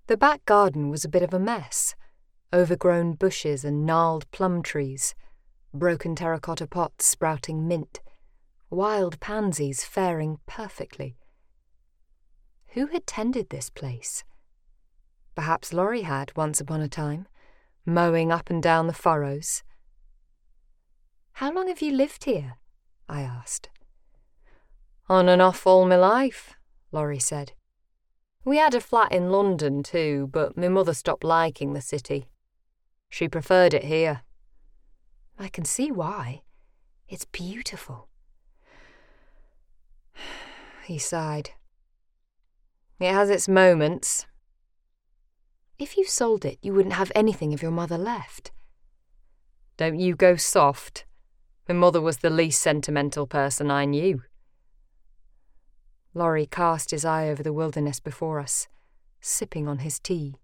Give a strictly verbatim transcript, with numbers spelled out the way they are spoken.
The back garden was a bit of a mess. Overgrown bushes and gnarled plum trees, broken terracotta pots sprouting mint, wild pansies faring perfectly. Who had tended this place? Perhaps Laurie had once upon a time, mowing up and down the furrows. "How long have you lived here?" I asked. "On and off all my life," Laurie said. "We had a flat in London too, but my mother stopped liking the city. She preferred it here." "I can see why. It's beautiful." He sighed. "It has its moments." "If you sold it, you wouldn't have anything of your mother left." "Don't you go soft. My mother was the least sentimental person I knew." Laurie cast his eye over the wilderness before us, sipping on his tea.